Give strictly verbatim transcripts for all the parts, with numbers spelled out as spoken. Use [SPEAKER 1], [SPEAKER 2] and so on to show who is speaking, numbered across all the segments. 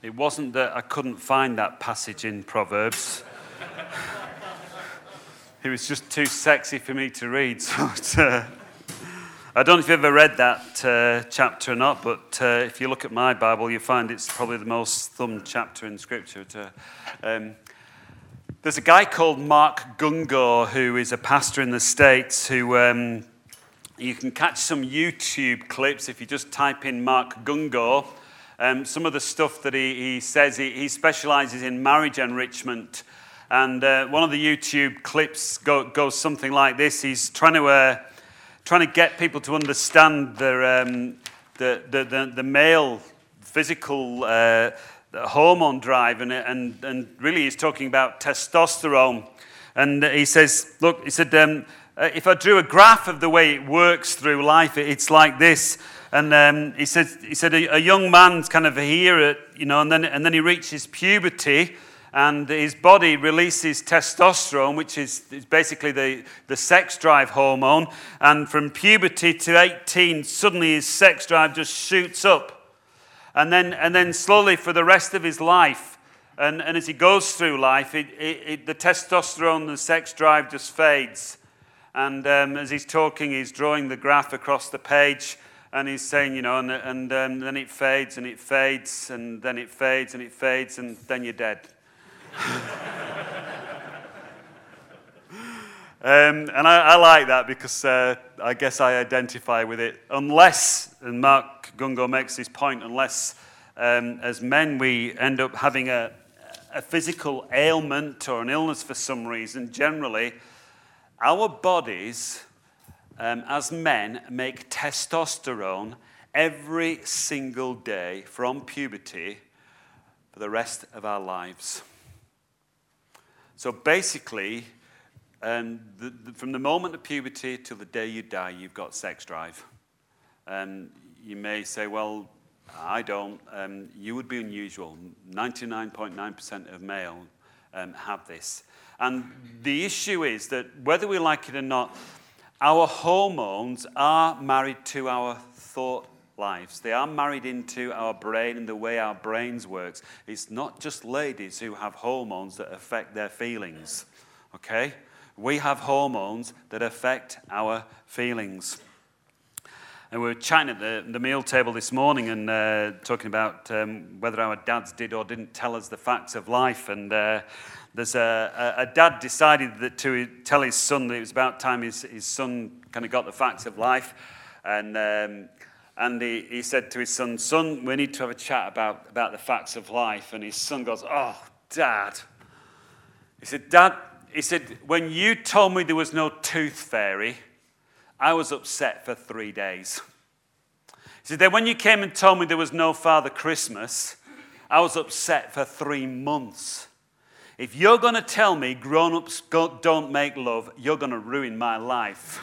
[SPEAKER 1] It wasn't that I couldn't find that passage in Proverbs. It was just too sexy for me to read. So it, uh, I don't know if you've ever read that uh, chapter or not, but uh, if you look at my Bible, you find it's probably the most thumbed chapter in Scripture. To, um, there's a guy called Mark Gungor who is a pastor in the States who um, you can catch some YouTube clips if you just type in Mark Gungor. Um, some of the stuff that he, he says, he, he specializes in marriage enrichment. And uh, one of the YouTube clips go, goes something like this. He's trying to uh, trying to get people to understand their, um, the, the, the the male physical uh, hormone drive, and, and and really he's talking about testosterone. And he says, look, he said, um, if I drew a graph of the way it works through life, it's like this. And um, he said, he said a, a young man's kind of here, at, you know, and then and then he reaches puberty. And his body releases testosterone, which is, is basically the, the sex drive hormone. And from puberty to eighteen, suddenly his sex drive just shoots up. And then and then slowly for the rest of his life, and, and as he goes through life, it, it, it, the testosterone, the sex drive just fades. And um, as he's talking, he's drawing the graph across the page. And he's saying, you know, and, and um, then it fades and it fades and then it fades and it fades and then you're dead. um, and I, I like that because uh, I guess I identify with it. Unless, and Mark Gungor makes this point, unless um, as men we end up having a, a physical ailment or an illness for some reason, generally our bodies um, as men make testosterone every single day from puberty for the rest of our lives. So basically, um, the, the, from the moment of puberty till the day you die, you've got sex drive. Um, you may say, well, I don't. Um, you would be unusual. ninety-nine point nine percent of male um, have this. And the issue is that whether we like it or not, our hormones are married to our thought lives. They are married into our brain and the way our brains works. It's not just ladies who have hormones that affect their feelings, okay? We have hormones that affect our feelings. And we were chatting at the, the meal table this morning and uh, talking about um, whether our dads did or didn't tell us the facts of life. And uh, there's a, a, a dad decided that to tell his son that it was about time his, his son kind of got the facts of life. And um, And he, he said to his son, son, we need to have a chat about, about the facts of life. And his son goes, oh, Dad. He said, Dad, he said, when you told me there was no tooth fairy, I was upset for three days. He said, then when you came and told me there was no Father Christmas, I was upset for three months. If you're going to tell me grown-ups don't make love, you're going to ruin my life.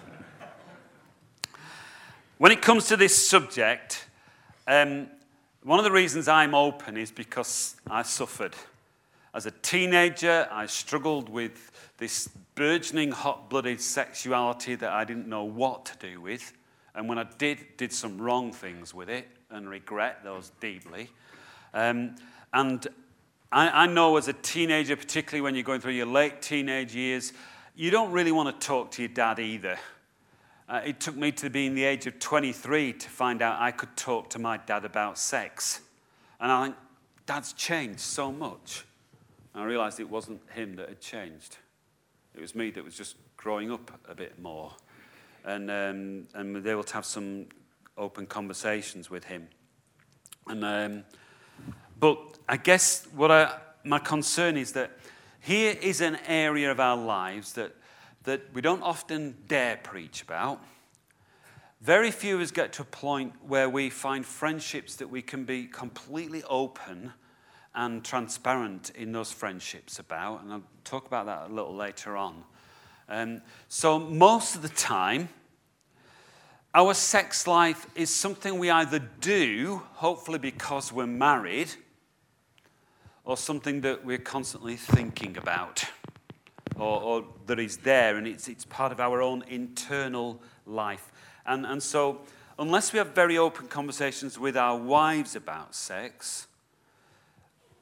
[SPEAKER 1] When it comes to this subject, um, one of the reasons I'm open is because I suffered. As a teenager, I struggled with this burgeoning hot-blooded sexuality that I didn't know what to do with. And when I did, did some wrong things with it and regret those deeply. Um, and I, I know as a teenager, particularly when you're going through your late teenage years, you don't really want to talk to your dad either. Uh, it took me to being the age of twenty-three to find out I could talk to my dad about sex. And I think, Dad's changed so much. And I realized it wasn't him that had changed. It was me that was just growing up a bit more. And um, and was able to have some open conversations with him. And um, but I guess what I, my concern is that here is an area of our lives that that we don't often dare preach about. Very few of us get to a point where we find friendships that we can be completely open and transparent in those friendships about, and I'll talk about that a little later on. Um, so most of the time, our sex life is something we either do, hopefully because we're married, or something that we're constantly thinking about. Or, or that is there, and it's it's part of our own internal life. And, and so, unless we have very open conversations with our wives about sex,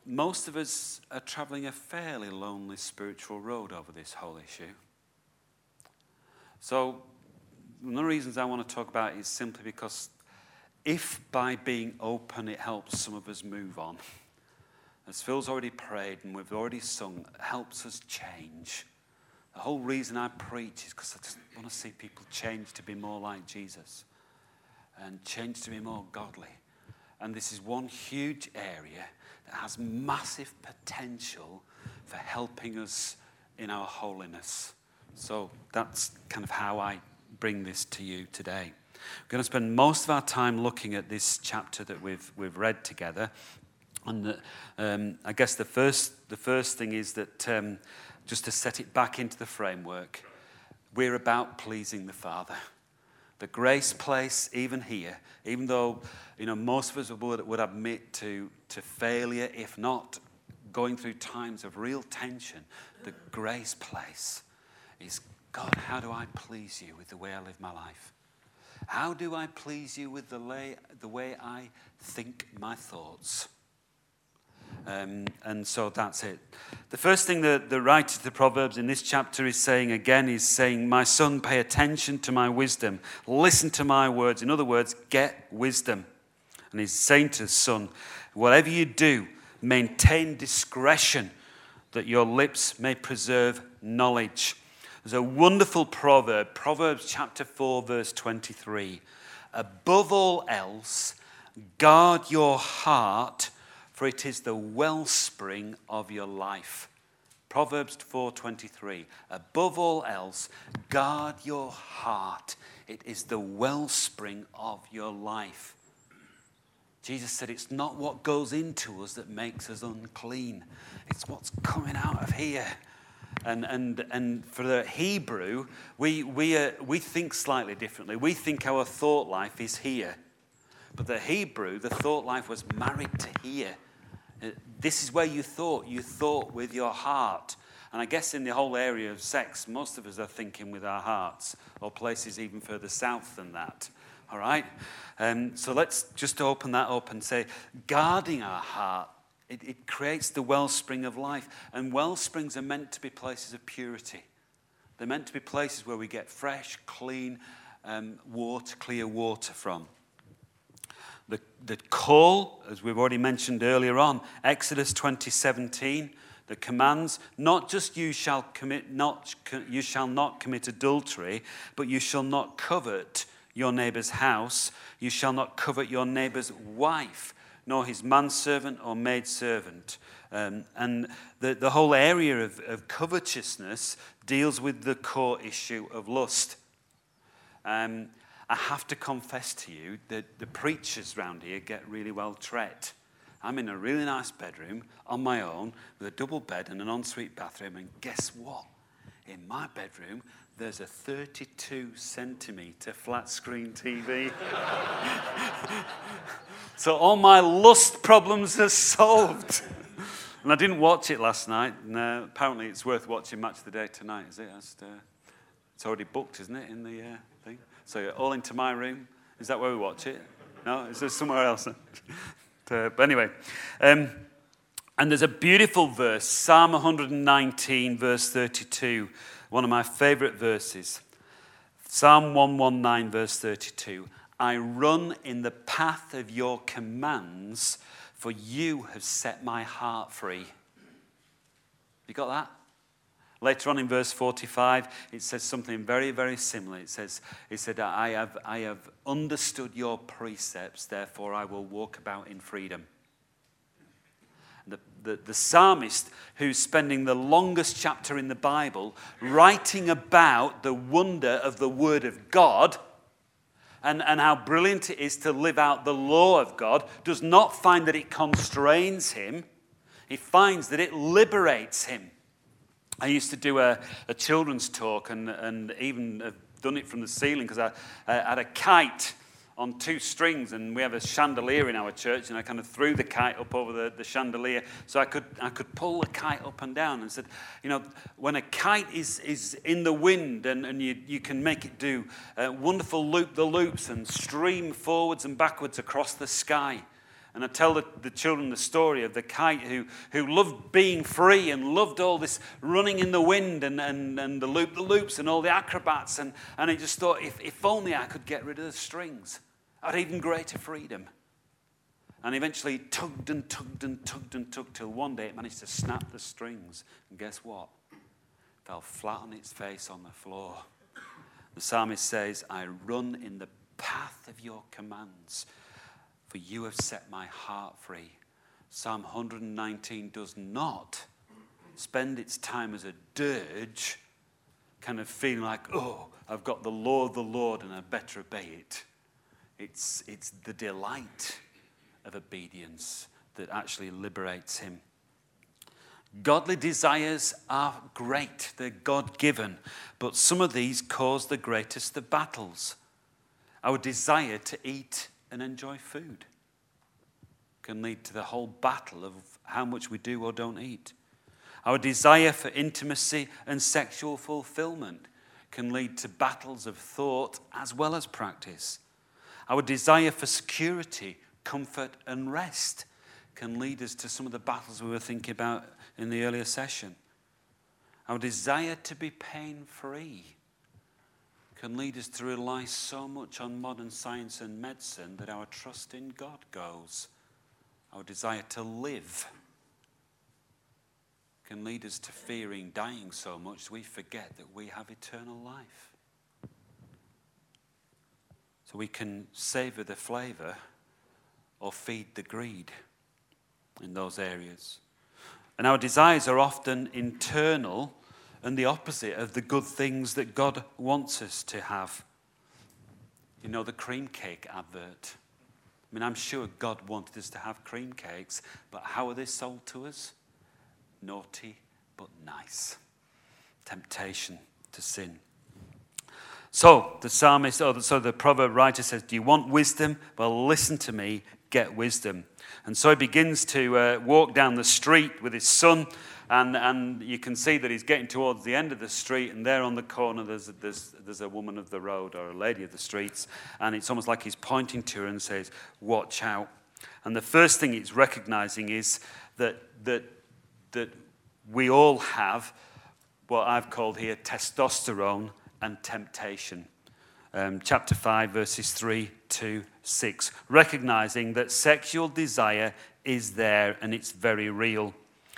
[SPEAKER 1] most of us are traveling a fairly lonely spiritual road over this whole issue. So one of the reasons I want to talk about it is simply because if by being open it helps some of us move on, as Phil's already prayed and we've already sung, it helps us change. The whole reason I preach is because I just want to see people change to be more like Jesus and change to be more godly. And this is one huge area that has massive potential for helping us in our holiness. So that's kind of how I bring this to you today. We're going to spend most of our time looking at this chapter that we've we've read together. And the, um, I guess the first the first thing is that um, just to set it back into the framework, we're about pleasing the Father. The grace place, even here, even though you know most of us would, would admit to, to failure, if not going through times of real tension, the grace place is, God, how do I please you with the way I live my life? How do I please you with the way, the way I think my thoughts? Um, and so that's it. The first thing that the writer of the Proverbs in this chapter is saying again is saying, my son, pay attention to my wisdom. Listen to my words. In other words, get wisdom. And he's saying to his son, whatever you do, maintain discretion, that your lips may preserve knowledge. There's a wonderful proverb, Proverbs chapter four, verse twenty-three. Above all else, guard your heart, for it is the wellspring of your life. Proverbs four twenty-three. Above all else, guard your heart. It is the wellspring of your life. Jesus said it's not what goes into us that makes us unclean. It's what's coming out of here. And and and for the Hebrew, we we uh, we think slightly differently. We think our thought life is here. But the Hebrew, the thought life was married to here. This is where you thought. You thought with your heart. And I guess in the whole area of sex, most of us are thinking with our hearts, or places even further south than that. All right? Um, so let's just open that up and say, guarding our heart, it, it creates the wellspring of life. And wellsprings are meant to be places of purity. They're meant to be places where we get fresh, clean um, water, clear water from. The, the call, as we've already mentioned earlier on, Exodus twenty seventeen, the commands, not just you shall commit, not you shall not commit adultery, but you shall not covet your neighbor's house. You shall not covet your neighbor's wife, nor his manservant or maidservant. Um, and the, the whole area of, of covetousness deals with the core issue of lust. Um, I have to confess to you that the preachers around here get really well treated. I'm in a really nice bedroom on my own with a double bed and an ensuite bathroom, and guess what? In my bedroom, there's a thirty-two centimetre flat screen T V. So all my lust problems are solved. And I didn't watch it last night. And, uh, apparently it's worth watching Match of the Day tonight, is it? Just, uh, it's already booked, isn't it, in the uh, thing? So you're all into my room. Is that where we watch it? No? Is there somewhere else? uh, but anyway. Um, and there's a beautiful verse, Psalm one nineteen, verse thirty-two. One of my favourite verses. Psalm one nineteen, verse thirty-two. I run in the path of your commands, for you have set my heart free. You got that? Later on in verse forty-five, it says something very, very similar. It says, it said, I have, I have understood your precepts, therefore I will walk about in freedom. The, the, the psalmist, who's spending the longest chapter in the Bible writing about the wonder of the Word of God and, and how brilliant it is to live out the law of God, does not find that it constrains him. He finds that it liberates him. I used to do a, a children's talk and, and even have done it from the ceiling because I, I had a kite on two strings, and we have a chandelier in our church, and I kind of threw the kite up over the, the chandelier so I could I could pull the kite up and down, and said, you know, when a kite is, is in the wind and, and you, you can make it do uh, wonderful loop-the-loops and stream forwards and backwards across the sky. And I tell the, the children the story of the kite who, who loved being free and loved all this running in the wind and, and, and the loop-the-loops and all the acrobats. And, and I just thought, if, if only I could get rid of the strings, I'd have even greater freedom. And eventually it tugged and tugged and tugged and tugged till one day it managed to snap the strings. And guess what? It fell flat on its face on the floor. The psalmist says, I run in the path of your commands, for you have set my heart free. Psalm one nineteen does not spend its time as a dirge, kind of feeling like, oh, I've got the law of the Lord and I better obey it. It's, it's the delight of obedience that actually liberates him. Godly desires are great. They're God-given. But some of these cause the greatest of battles. Our desire to eat and enjoy food can lead to the whole battle of how much we do or don't eat. Our desire for intimacy and sexual fulfillment can lead to battles of thought as well as practice. Our desire for security, comfort, and rest can lead us to some of the battles we were thinking about in the earlier session. Our desire to be pain-free can lead us to rely so much on modern science and medicine that our trust in God goes. Our desire to live can lead us to fearing dying so much we forget that we have eternal life. So we can savor the flavor or feed the greed in those areas. And our desires are often internal and the opposite of the good things that God wants us to have. You know, the cream cake advert. I mean, I'm sure God wanted us to have cream cakes, but how are they sold to us? Naughty but nice. Temptation to sin. So the psalmist, or so the proverb writer says, do you want wisdom? Well, listen to me, get wisdom. And so he begins to uh, walk down the street with his son, and, and you can see that he's getting towards the end of the street, and there on the corner there's, there's, there's a woman of the road or a lady of the streets, and it's almost like he's pointing to her and says, watch out. And the first thing he's recognizing is that, that, that we all have what I've called here testosterone and temptation. Um, chapter five, verses three to six, recognizing that sexual desire is there and it's very real.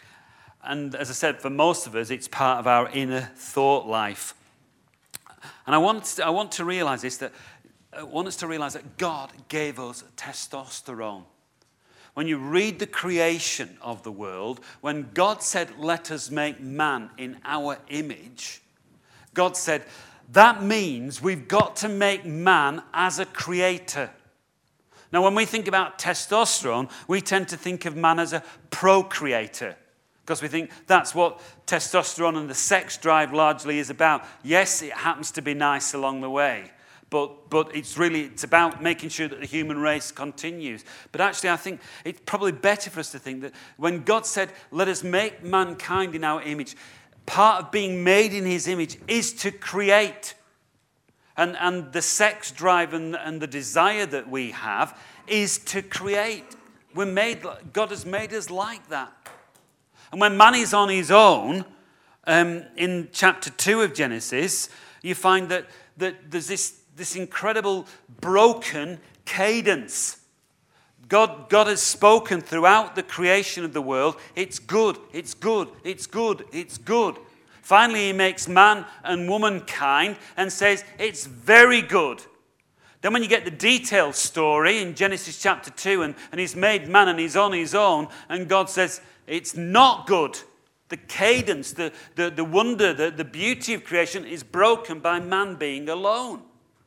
[SPEAKER 1] And as I said, for most of us, it's part of our inner thought life. And I want to, I want to realize this, that I want us to realize that God gave us testosterone. When you read the creation of the world, when God said, let us make man in our image, God said, that means we've got to make man as a creator. Now, when we think about testosterone, we tend to think of man as a procreator, because we think that's what testosterone and the sex drive largely is about. Yes, it happens to be nice along the way, but, but it's really, it's about making sure that the human race continues. But actually, I think it's probably better for us to think that when God said, let us make mankind in our image, part of being made in his image is to create. And, and the sex drive and, and the desire that we have is to create. We're made, God has made us like that. And when man is on his own, um, in chapter two of Genesis, you find that, that there's this, this incredible broken cadence. God, God has spoken throughout the creation of the world. It's good, it's good, it's good, it's good. Finally, he makes man and womankind and says, it's very good. Then when you get the detailed story in Genesis chapter two, and, and he's made man and he's on his own, and God says, it's not good. The cadence, the, the, the wonder, the, the beauty of creation is broken by man being alone.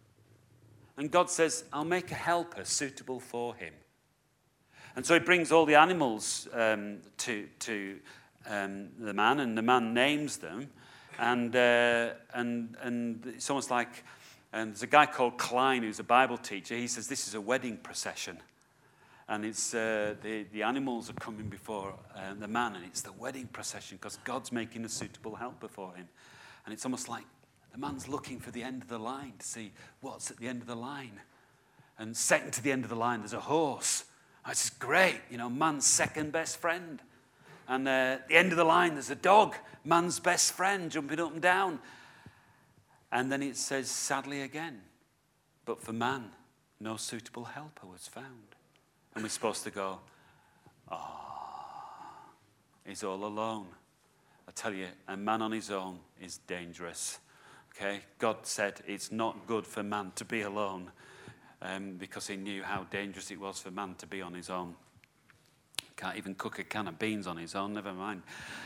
[SPEAKER 1] And God says, I'll make a helper suitable for him. And so he brings all the animals um, to, to um, the man, and the man names them. And, uh, and, and it's almost like, and there's a guy called Klein who's a Bible teacher. He says this is a wedding procession. And it's uh, the, the animals are coming before uh, the man, and it's the wedding procession because God's making a suitable helper for him. And it's almost like the man's looking for the end of the line to see what's at the end of the line. And second to the end of the line, there's a horse. This is great, you know, man's second best friend. And uh, at the end of the line, there's a dog, man's best friend, jumping up and down. And then it says, sadly again, but for man, no suitable helper was found. And we're supposed to go, ah, oh, he's all alone. I tell you, a man on his own is dangerous. Okay? God said it's not good for man to be alone um, because he knew how dangerous it was for man to be on his own. Can't even cook a can of beans on his own, never mind.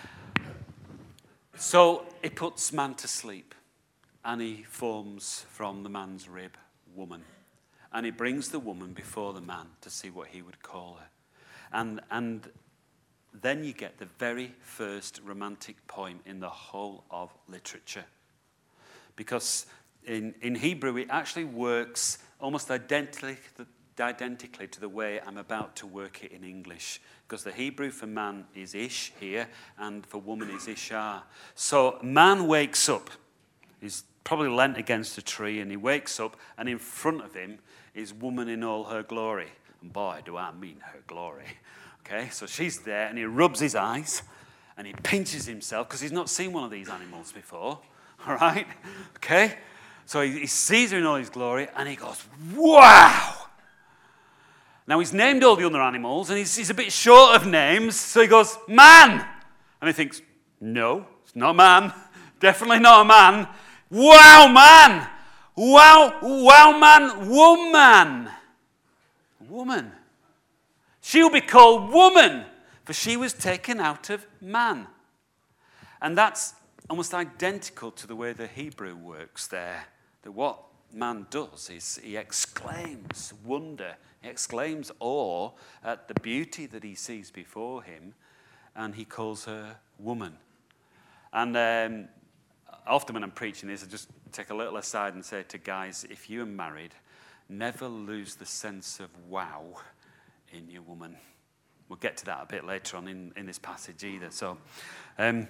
[SPEAKER 1] So he puts man to sleep, and he forms from the man's rib woman. And he brings the woman before the man to see what he would call her. And, and then you get the very first romantic poem in the whole of literature. Because in, in Hebrew, it actually works almost identically, identically to the way I'm about to work it in English. Because the Hebrew for man is ish here, and for woman is ishar. So man wakes up. He's probably leant against a tree, and he wakes up, and in front of him is woman in all her glory. And boy, do I mean her glory. Okay, so she's there, and he rubs his eyes, and he pinches himself, because he's not seen one of these animals before. All right? Okay? So he, he sees her in all his glory, and he goes, wow! Now, he's named all the other animals, and he's, he's a bit short of names, so he goes, man! And he thinks, no, it's not a man. Definitely not a man. Wow, man! Wow, wow, man, woman. Woman. She'll be called woman, for she was taken out of man. And that's almost identical to the way the Hebrew works there. That what man does is he exclaims wonder, he exclaims awe at the beauty that he sees before him, and he calls her woman. And um, often when I'm preaching this, I just take a little aside and say to guys, if you are married, never lose the sense of wow in your woman. We'll get to that a bit later on in, in this passage either. So, um,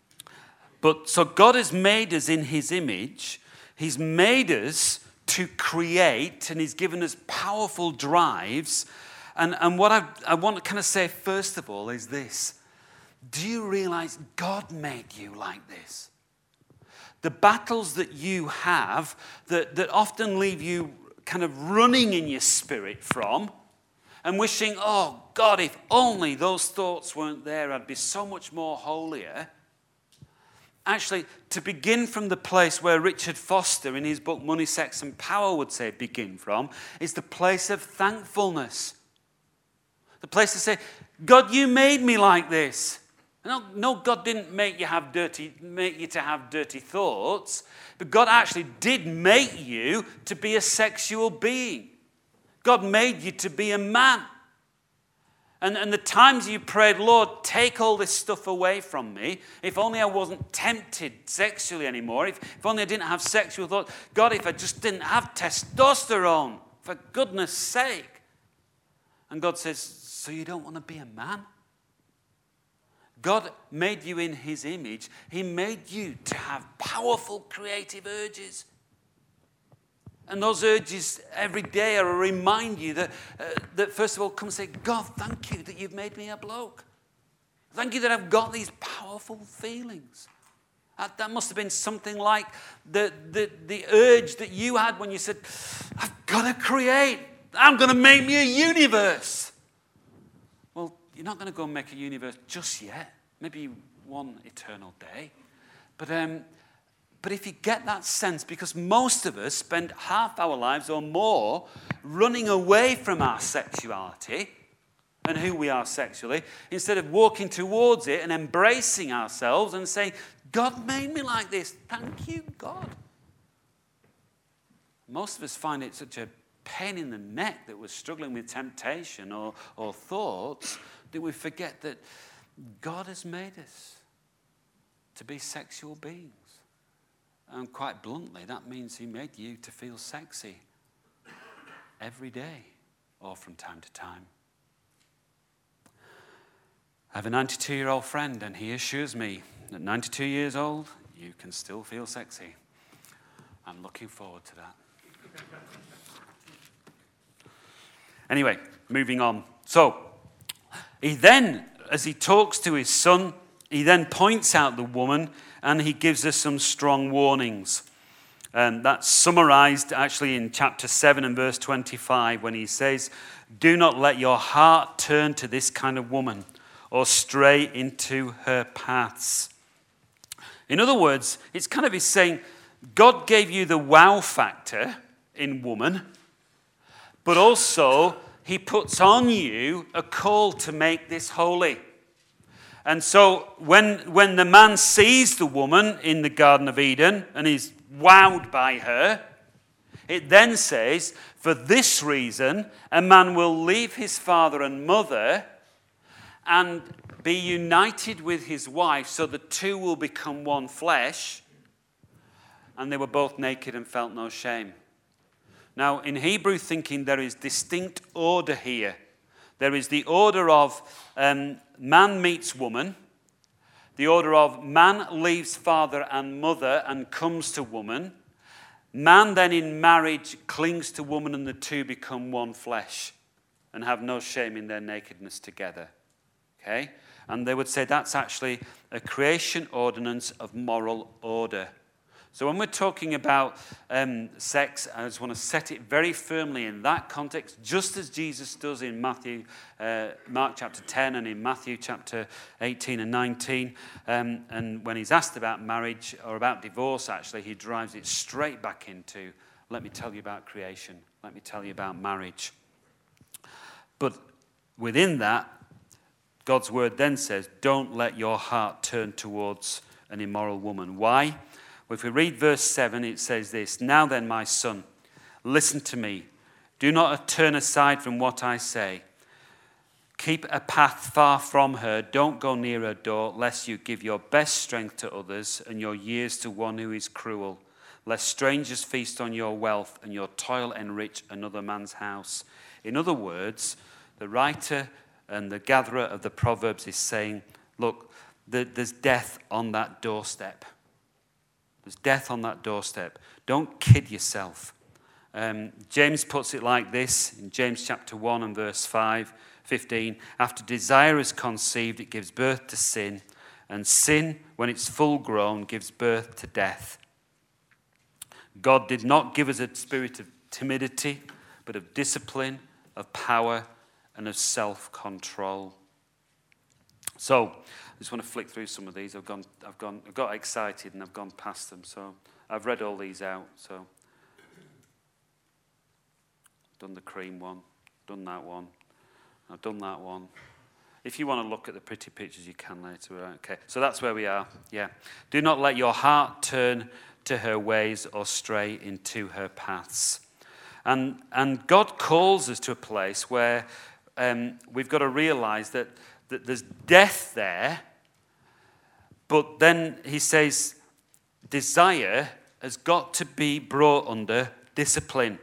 [SPEAKER 1] but so God has made us in his image. He's made us to create, and he's given us powerful drives. And, and what I, I want to kind of say first of all is this. Do you realize God made you like this? The battles that you have that, that often leave you kind of running in your spirit from and wishing, oh, God, if only those thoughts weren't there, I'd be so much more holier. Actually, to begin from the place where Richard Foster in his book Money, Sex and Power would say begin from, is the place of thankfulness. The place to say, God, you made me like this. No, no, God didn't make you have dirty, make you to have dirty thoughts, but God actually did make you to be a sexual being. God made you to be a man. And, and the times you prayed, Lord, take all this stuff away from me. If only I wasn't tempted sexually anymore. If, if only I didn't have sexual thoughts. God, if I just didn't have testosterone, for goodness sake. And God says, so you don't want to be a man? God made you in his image. He made you to have powerful creative urges. And those urges every day are a remind you that, uh, that first of all, come and say, God, thank you that you've made me a bloke. Thank you that I've got these powerful feelings. That, that must have been something like the, the, the urge that you had when you said, I've got to create. I'm going to make me a universe. Well, you're not going to go and make a universe just yet. Maybe one eternal day. But um, but if you get that sense, because most of us spend half our lives or more running away from our sexuality and who we are sexually, instead of walking towards it and embracing ourselves and saying, God made me like this. Thank you, God. Most of us find it such a pain in the neck that we're struggling with temptation or, or thoughts that we forget that God has made us to be sexual beings. And quite bluntly, that means he made you to feel sexy every day or from time to time. I have a ninety-two-year-old friend, and he assures me that ninety-two years old, you can still feel sexy. I'm looking forward to that. Anyway, moving on. So, he then, as he talks to his son, he then points out the woman and he gives us some strong warnings. And that's summarized actually in chapter seven and verse twenty-five when he says, "Do not let your heart turn to this kind of woman or stray into her paths." In other words, it's kind of he's saying, God gave you the wow factor in woman, but also he puts on you a call to make this holy. And so when, when the man sees the woman in the Garden of Eden and he's wowed by her, it then says, "For this reason, a man will leave his father and mother and be united with his wife, so the two will become one flesh." And they were both naked and felt no shame. Now, in Hebrew thinking, there is distinct order here. There is the order of um, man meets woman, the order of man leaves father and mother and comes to woman. Man then in marriage clings to woman and the two become one flesh and have no shame in their nakedness together. Okay? And they would say that's actually a creation ordinance of moral order. So when we're talking about um, sex, I just want to set it very firmly in that context, just as Jesus does in Matthew, uh, Mark chapter ten and in Matthew chapter eighteen and nineteen. Um, and when he's asked about marriage or about divorce, actually, he drives it straight back into, let me tell you about creation. Let me tell you about marriage. But within that, God's word then says, don't let your heart turn towards an immoral woman. Why? Well, if we read verse seven, it says this, "Now then, my son, listen to me. Do not turn aside from what I say. Keep a path far from her. Don't go near her door, lest you give your best strength to others and your years to one who is cruel. Lest strangers feast on your wealth and your toil enrich another man's house." In other words, the writer and the gatherer of the Proverbs is saying, look, there's death on that doorstep. There's death on that doorstep. Don't kid yourself. Um, James puts it like this in James chapter one and verse five, fifteen. "After desire is conceived, it gives birth to sin. And sin, when it's full grown, gives birth to death. God did not give us a spirit of timidity, but of discipline, of power, and of self-control." So, I just want to flick through some of these. I've gone, I've gone, I've got excited and I've gone past them. So I've read all these out. So done the cream one, done that one, I've done that one. If you want to look at the pretty pictures, you can later. Right? Okay. So that's where we are. Yeah. "Do not let your heart turn to her ways or stray into her paths." And and God calls us to a place where um, we've got to realize that. that there's death there, but then he says desire has got to be brought under discipline.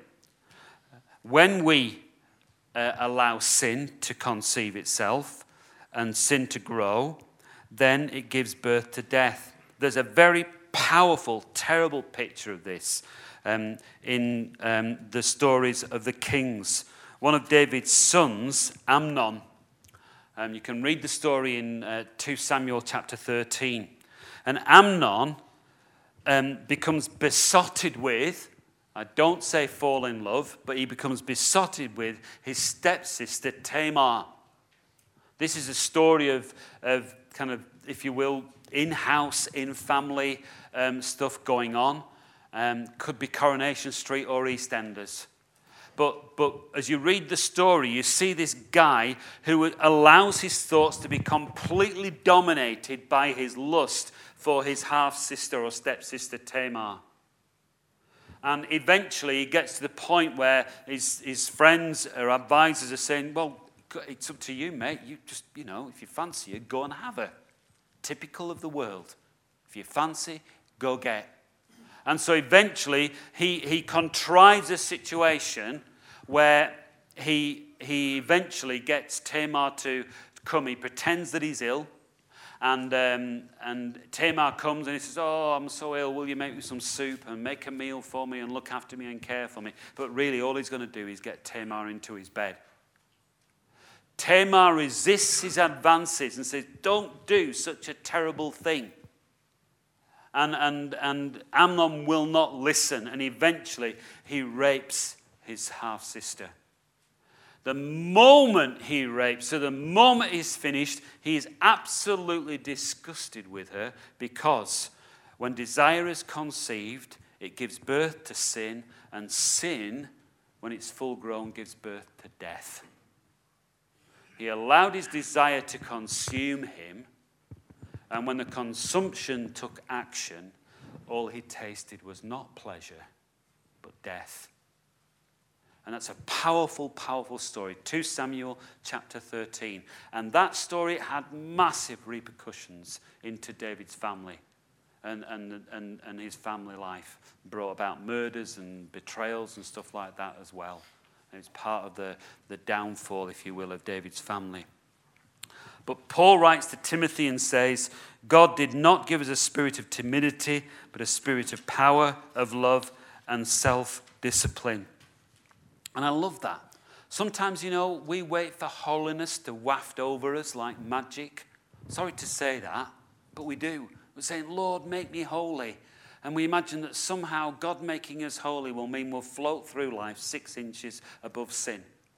[SPEAKER 1] When we uh, allow sin to conceive itself and sin to grow, then it gives birth to death. There's a very powerful, terrible picture of this um, in um, the stories of the kings. One of David's sons, Amnon, Um, you can read the story in uh, Second Samuel chapter thirteen. And Amnon um, becomes besotted with, I don't say fall in love, but he becomes besotted with his stepsister Tamar. This is a story of, of kind of, if you will, in-house, in-family um, stuff going on. Um, could be Coronation Street or EastEnders. But, but as you read the story, you see this guy who allows his thoughts to be completely dominated by his lust for his half-sister or stepsister Tamar. And eventually he gets to the point where his, his friends or advisors are saying, well, it's up to you, mate. You just, you know, if you fancy her, go and have her. Typical of the world. If you fancy, go get. And so eventually he, he contrives a situation where he, he eventually gets Tamar to come. He pretends that he's ill. And, um, and Tamar comes and he says, oh, I'm so ill. Will you make me some soup and make a meal for me and look after me and care for me? But really all he's going to do is get Tamar into his bed Tamar resists his advances and says, don't do such a terrible thing. And, and, and Amnon will not listen, and eventually he rapes his half-sister. The moment he rapes her, the moment he's finished, he is absolutely disgusted with her, because when desire is conceived, it gives birth to sin, and sin, when it's full grown, gives birth to death. He allowed his desire to consume him, and when the consumption took action, all he tasted was not pleasure, but death. And that's a powerful, powerful story. Second Samuel chapter thirteen. And that story had massive repercussions into David's family and, and, and, and his family life. Brought about murders and betrayals and stuff like that as well. And it's part of the, the downfall, if you will, of David's family. But Paul writes to Timothy and says, God did not give us a spirit of timidity, but a spirit of power, of love, and self-discipline. And I love that. Sometimes, you know, we wait for holiness to waft over us like magic. Sorry to say that, but we do. We're saying, Lord, make me holy. And we imagine that somehow God making us holy will mean we'll float through life six inches above sin.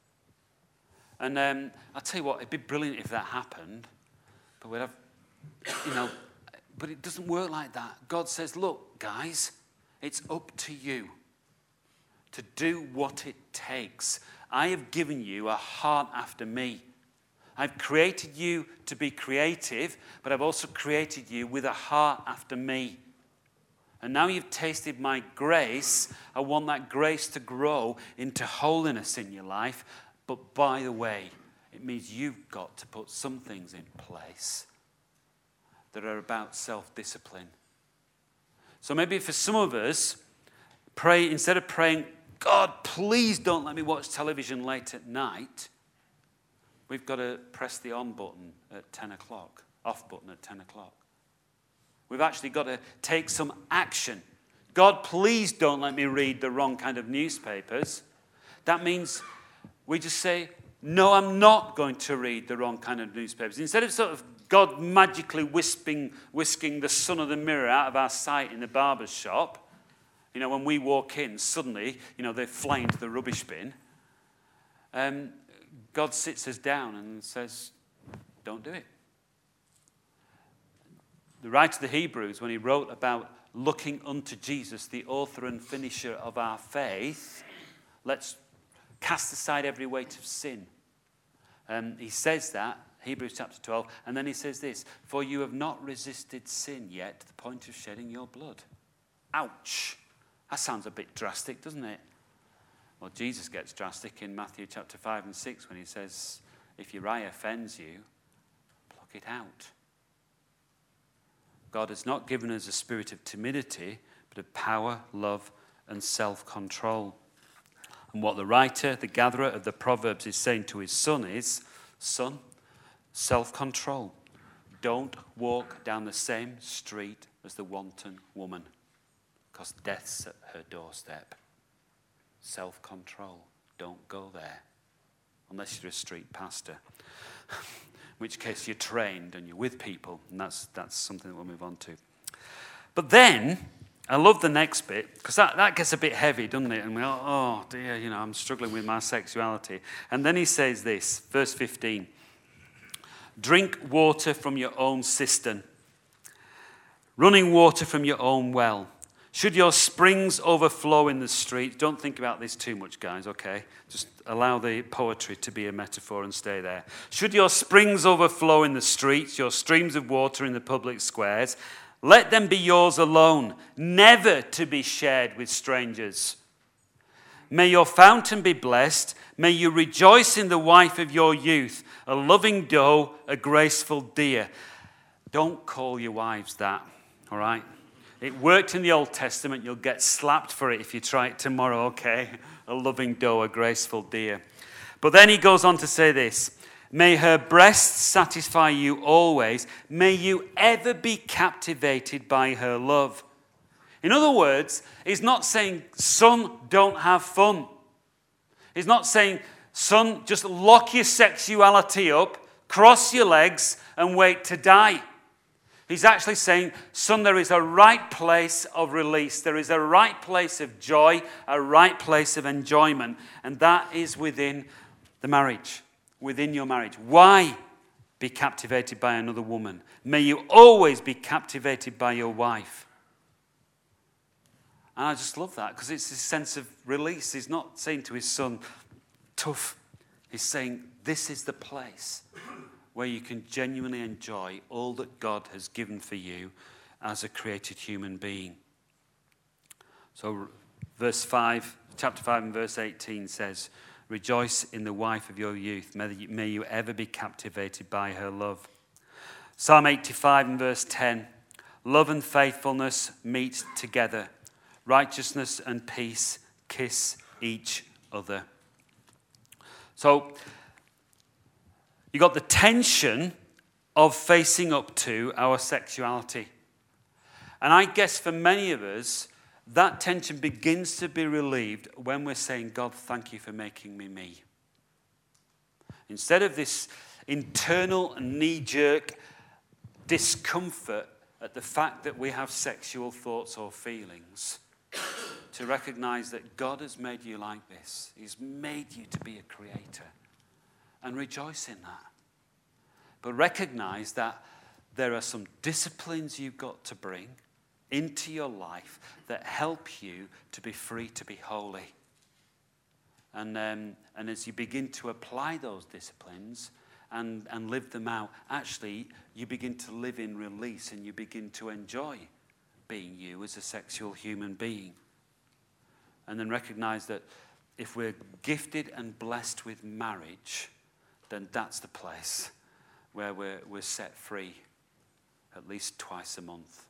[SPEAKER 1] And um, I'll tell you what, it'd be brilliant if that happened. But we'd have, you know, but it doesn't work like that. God says, look, guys, it's up to you to do what it takes. I have given you a heart after me. I've created you to be creative, but I've also created you with a heart after me. And now you've tasted my grace. I want that grace to grow into holiness in your life. But by the way, it means you've got to put some things in place that are about self-discipline. So maybe for some of us, pray instead of praying, God, please don't let me watch television late at night, we've got to press the on button at ten o'clock, off button at ten o'clock. We've actually got to take some action. God, please don't let me read the wrong kind of newspapers. That means we just say, no, I'm not going to read the wrong kind of newspapers. Instead of sort of God magically whisking, whisking the sun of the mirror out of our sight in the barber's shop, you know, when we walk in, suddenly, you know, they're flying to the rubbish bin. Um, God sits us down and says, don't do it. The writer of the Hebrews, when he wrote about looking unto Jesus, the author and finisher of our faith, let's cast aside every weight of sin. Um, he says that, Hebrews chapter twelve, and then he says this, for you have not resisted sin yet to the point of shedding your blood. Ouch. That sounds a bit drastic, doesn't it? Well, Jesus gets drastic in Matthew chapter five and six when he says, if your eye offends you, pluck it out. God has not given us a spirit of timidity, but of power, love, and self-control. And what the writer, the gatherer of the Proverbs is saying to his son is, son, self-control. Don't walk down the same street as the wanton woman, because death's at her doorstep. Self-control. Don't go there, unless you're a street pastor. In which case you're trained and you're with people, and that's that's something that we'll move on to. But then, I love the next bit, because that, that gets a bit heavy, doesn't it? And we go, oh dear, you know, I'm struggling with my sexuality. And then he says this, verse fifteen, drink water from your own cistern, running water from your own well. Should your springs overflow in the street, don't think about this too much, guys, okay? Just allow the poetry to be a metaphor and stay there. Should your springs overflow in the streets, your streams of water in the public squares, let them be yours alone, never to be shared with strangers. May your fountain be blessed. May you rejoice in the wife of your youth, a loving doe, a graceful deer. Don't call your wives that, all right? It worked in the Old Testament. You'll get slapped for it if you try it tomorrow, okay? A loving doe, a graceful deer. But then he goes on to say this. May her breasts satisfy you always. May you ever be captivated by her love. In other words, he's not saying, son, don't have fun. He's not saying, Son, just lock your sexuality up, cross your legs, and wait to die. He's actually saying, son, there is a right place of release. There is a right place of joy, a right place of enjoyment. And that is within the marriage, within your marriage. Why be captivated by another woman? May you always be captivated by your wife. And I just love that because it's this sense of release. He's not saying to his son, tough. He's saying, this is the place where you can genuinely enjoy all that God has given for you as a created human being. So verse five, chapter five and verse eighteen says, rejoice in the wife of your youth. May you, may you ever be captivated by her love. Psalm eighty-five and verse ten, love and faithfulness meet together. Righteousness and peace kiss each other. So you got the tension of facing up to our sexuality. And I guess for many of us, that tension begins to be relieved when we're saying, God, thank you for making me me. Instead of this internal knee-jerk discomfort at the fact that we have sexual thoughts or feelings, to recognize that God has made you like this. He's made you to be a creator. And rejoice in that. But recognize that there are some disciplines you've got to bring into your life that help you to be free to be holy. And, um, and as you begin to apply those disciplines and, and live them out, actually you begin to live in release and you begin to enjoy being you as a sexual human being. And then recognize that if we're gifted and blessed with marriage, then that's the place where we're, we're set free at least twice a month.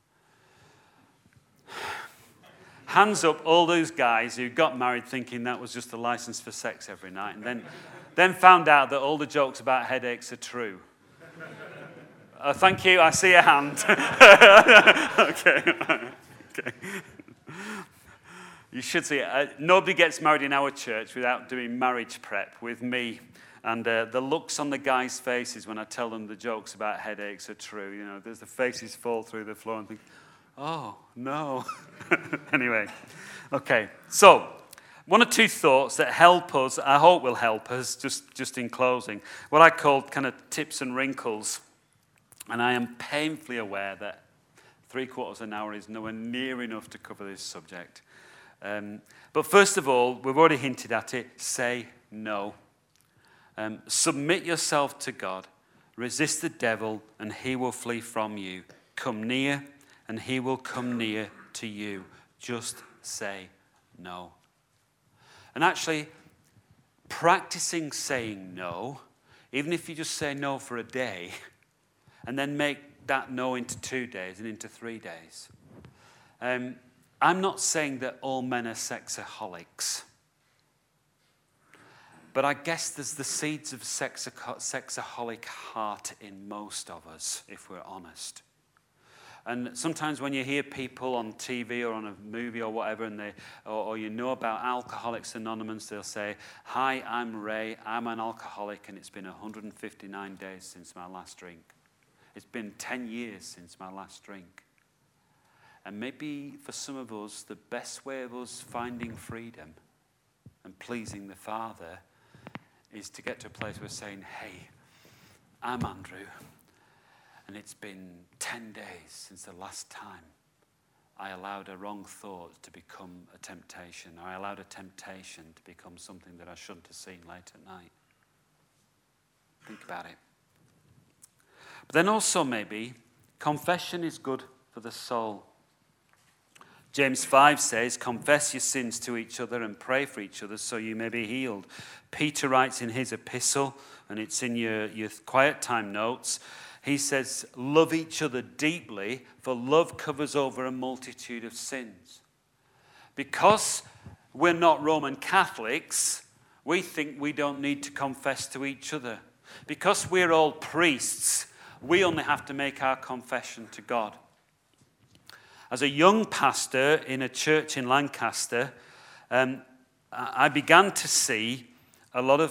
[SPEAKER 1] Hands up all those guys who got married thinking that was just a license for sex every night and then, then found out that all the jokes about headaches are true. Uh, thank you, I see a hand. okay. okay. You should see it. Uh, nobody gets married in our church without doing marriage prep with me. And uh, the looks on the guys' faces when I tell them the jokes about headaches are true. You know, there's the faces fall through the floor and think, oh, no. Anyway, okay. So, one or two thoughts that help us, I hope will help us, just, just in closing. What I call kind of tips and wrinkles. And I am painfully aware that three quarters of an hour is nowhere near enough to cover this subject. Um, but first of all, we've already hinted at it, say no. Um, submit yourself to God. Resist the devil and he will flee from you. Come near and he will come near to you. Just say no. And actually, practicing saying no, even if you just say no for a day, and then make that no into two days and into three days. Um, I'm not saying that all men are sexaholics. But I guess there's the seeds of sexaholic heart in most of us, if we're honest. And sometimes when you hear people on T V or on a movie or whatever, and they, or, or you know about Alcoholics Anonymous, they'll say, hi, I'm Ray, I'm an alcoholic, and it's been one hundred fifty-nine days since my last drink. It's been ten years since my last drink. And maybe for some of us, the best way of us finding freedom and pleasing the Father is to get to a place where we're saying, hey, I'm Andrew, and it's been ten days since the last time I allowed a wrong thought to become a temptation, or I allowed a temptation to become something that I shouldn't have seen late at night. Think about it. But then also maybe confession is good for the soul. James five says, confess your sins to each other and pray for each other so you may be healed. Peter writes in his epistle, and it's in your, your quiet time notes, he says, love each other deeply, for love covers over a multitude of sins. Because we're not Roman Catholics, we think we don't need to confess to each other. Because we're all priests, we only have to make our confession to God. As a young pastor in a church in Lancaster, um, I began to see a lot of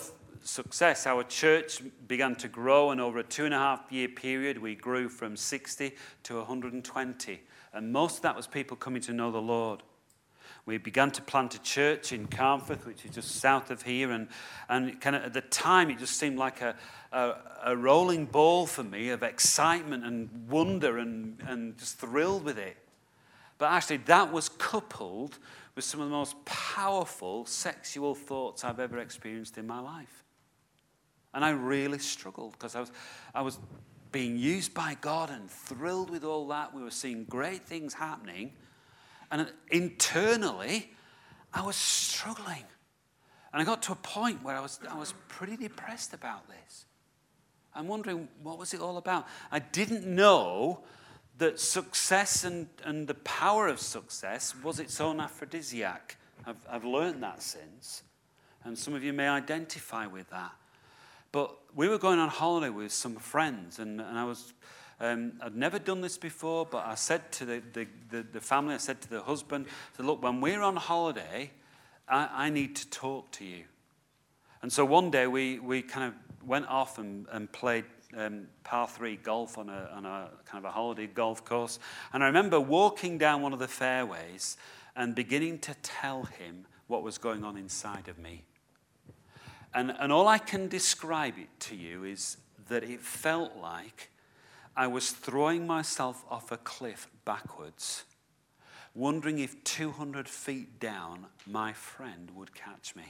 [SPEAKER 1] success. Our church began to grow, and over a two and a half year period, we grew from sixty to one hundred twenty. And most of that was people coming to know the Lord. We began to plant a church in Carnforth, which is just south of here, and, and kind of at the time it just seemed like a, a, a rolling ball for me of excitement and wonder and, and just thrilled with it. But actually that was coupled with some of the most powerful sexual thoughts I've ever experienced in my life. And I really struggled because I was, I was being used by God and thrilled with all that. We were seeing great things happening. And internally, I was struggling. And I got to a point where I was, I was pretty depressed about this. I'm wondering, what was it all about? I didn't know that success and, and the power of success was its own aphrodisiac. I've, I've learned that since. And some of you may identify with that. But we were going on holiday with some friends, and, and I was... Um, I'd never done this before, but I said to the, the, the, the family, I said to the husband, I said, look, when we're on holiday, I, I need to talk to you. And so one day we, we kind of went off and, and played um, par three golf on a, on a kind of a holiday golf course. And I remember walking down one of the fairways and beginning to tell him what was going on inside of me. And, and all I can describe it to you is that it felt like I was throwing myself off a cliff backwards, wondering if two hundred feet down my friend would catch me.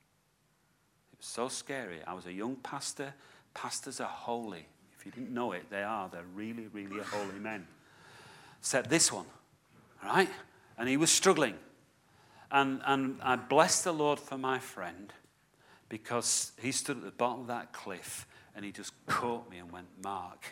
[SPEAKER 1] It was so scary. I was a young pastor. Pastors are holy. If you didn't know it, they are. They're really, really holy men. Except this one, right? And he was struggling. And, and I blessed the Lord for my friend because he stood at the bottom of that cliff and he just caught me and went, Mark.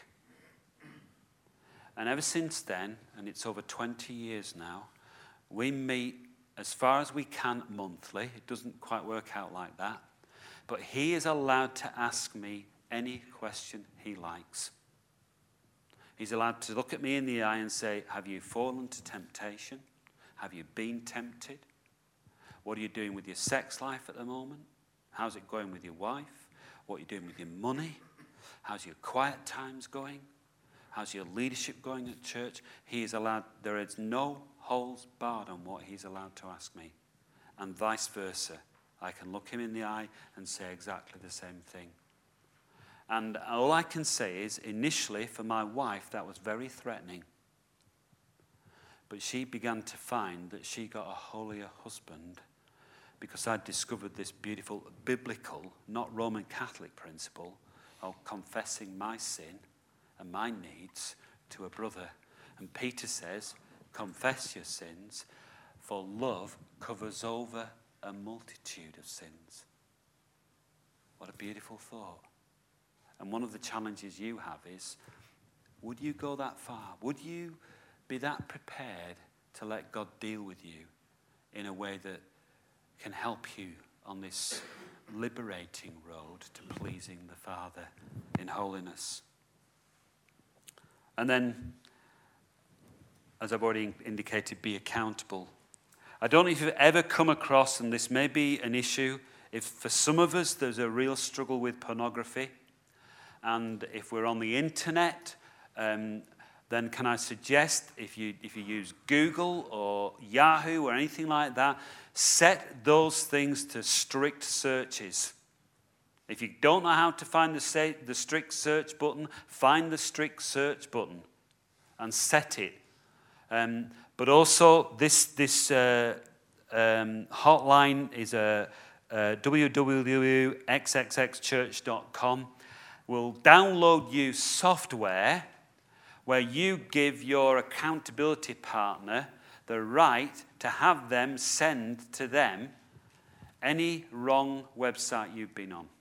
[SPEAKER 1] And ever since then, and it's over twenty years now, we meet as far as we can monthly. It doesn't quite work out like that. But he is allowed to ask me any question he likes. He's allowed to look at me in the eye and say, have you fallen to temptation? Have you been tempted? What are you doing with your sex life at the moment? How's it going with your wife? What are you doing with your money? How's your quiet times going? How's your leadership going at church? He is allowed, there is no holes barred on what he's allowed to ask me. And vice versa. I can look him in the eye and say exactly the same thing. And all I can say is, initially for my wife, that was very threatening. But she began to find that she got a holier husband because I'd discovered this beautiful biblical, not Roman Catholic principle of confessing my sin and my needs to a brother. And Peter says, confess your sins, for love covers over a multitude of sins. What a beautiful thought. And one of the challenges you have is, would you go that far? Would you be that prepared to let God deal with you in a way that can help you on this liberating road to pleasing the Father in holiness? And then, as I've already indicated, be accountable. I don't know if you've ever come across, and this may be an issue, if for some of us there's a real struggle with pornography, and if we're on the internet, um, then can I suggest if you if you use Google or Yahoo or anything like that, set those things to strict searches. If you don't know how to find the, say, the strict search button, find the strict search button and set it. Um, but also, this this uh, um, hotline is a uh, w w w dot x x x church dot com. Will download you software where you give your accountability partner the right to have them send to them any wrong website you've been on.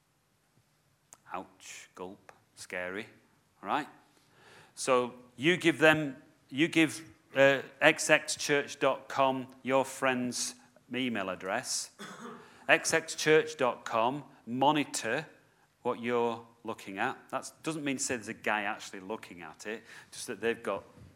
[SPEAKER 1] Ouch, gulp, scary, all right? So you give them, you give uh, x x church dot com your friend's email address. x x church dot com monitor what you're looking at. That doesn't mean to say there's a guy actually looking at it, just that they've got,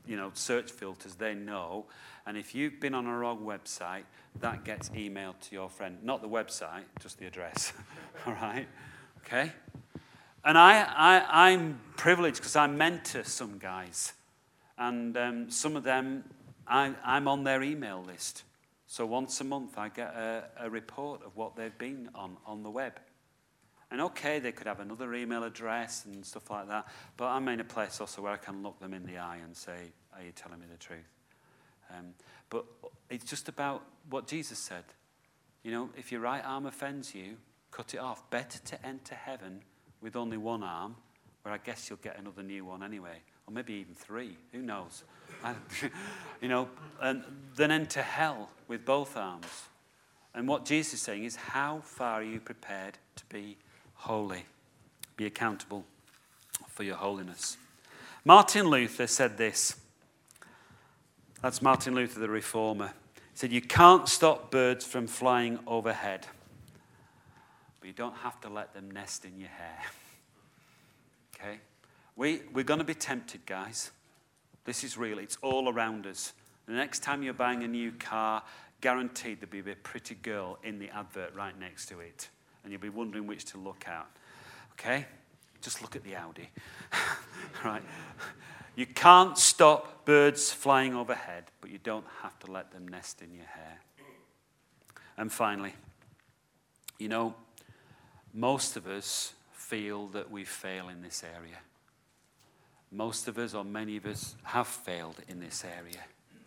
[SPEAKER 1] you know, search filters, they know. And if you've been on a wrong website, that gets emailed to your friend. Not the website, just the address. All right? Okay? And I, I, I'm privileged because I mentor some guys. And um, some of them, I, I'm on their email list. So once a month, I get a, a report of what they've been on on the web. And okay, they could have another email address and stuff like that, but I'm in a place also where I can look them in the eye and say, are you telling me the truth? Um, but it's just about what Jesus said. You know, if your right arm offends you, cut it off. Better to enter heaven with only one arm, where I guess you'll get another new one anyway, or maybe even three, who knows? You know, and then enter hell with both arms. And what Jesus is saying is, how far are you prepared to be holy? Be accountable for your holiness. Martin Luther said this. That's Martin Luther, the reformer. He said, you can't stop birds from flying overhead, but you don't have to let them nest in your hair. Okay? We, we're going to be tempted, guys. This is real. It's all around us. The next time you're buying a new car, guaranteed there'll be a pretty girl in the advert right next to it. And you'll be wondering which to look at. Okay? Just look at the Audi. Right? You can't stop birds flying overhead, but you don't have to let them nest in your hair. And finally, you know, most of us feel that we fail in this area. Most of us, or many of us, have failed in this area.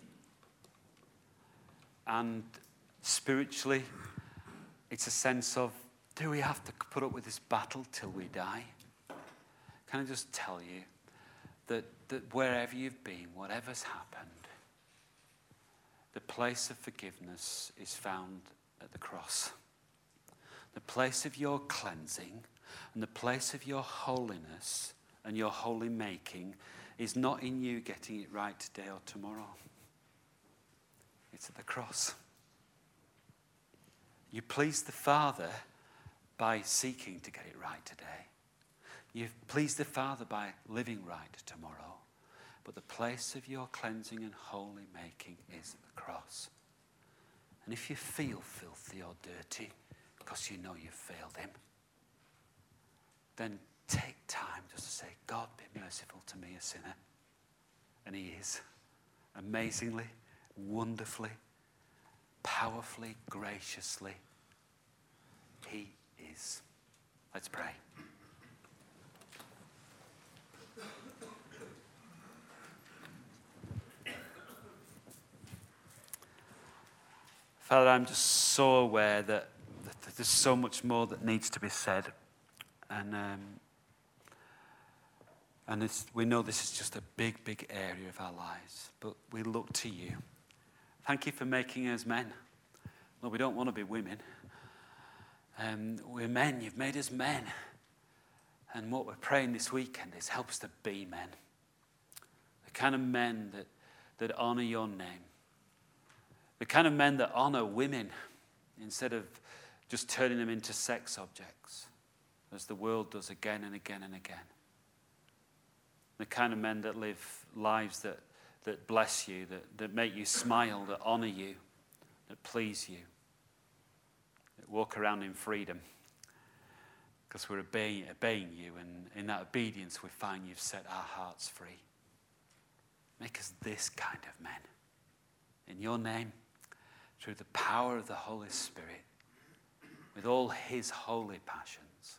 [SPEAKER 1] And spiritually, it's a sense of, do we have to put up with this battle till we die? Can I just tell you that, that wherever you've been, whatever's happened, the place of forgiveness is found at the cross. The place of your cleansing and the place of your holiness and your holy making is not in you getting it right today or tomorrow. It's at the cross. You please the Father by seeking to get it right today. You've pleased the Father by living right tomorrow. But the place of your cleansing and holy making is at the cross. And if you feel filthy or dirty because you know you've failed him, then take time just to say, God, be merciful to me, a sinner. And he is. Amazingly, wonderfully, powerfully, graciously, he is. Let's pray. Father, I'm just so aware that, that there's so much more that needs to be said. And um, and it's, we know this is just a big, big area of our lives. But we look to you. Thank you for making us men. Lord, we don't want to be women. Um, we're men. You've made us men. And what we're praying this weekend is help us to be men. The kind of men that, that honor your name. The kind of men that honor women instead of just turning them into sex objects, as the world does again and again and again. The kind of men that live lives that, that bless you, that, that make you smile, that honor you, that please you, that walk around in freedom because we're obeying, obeying you, and in that obedience we find you've set our hearts free. Make us this kind of men. In your name, through the power of the Holy Spirit, with all his holy passions,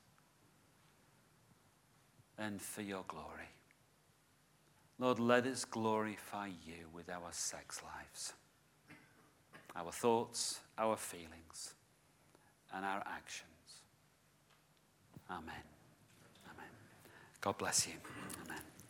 [SPEAKER 1] and for your glory. Lord, let us glorify you with our sex lives, our thoughts, our feelings, and our actions. Amen. Amen. God bless you. Amen.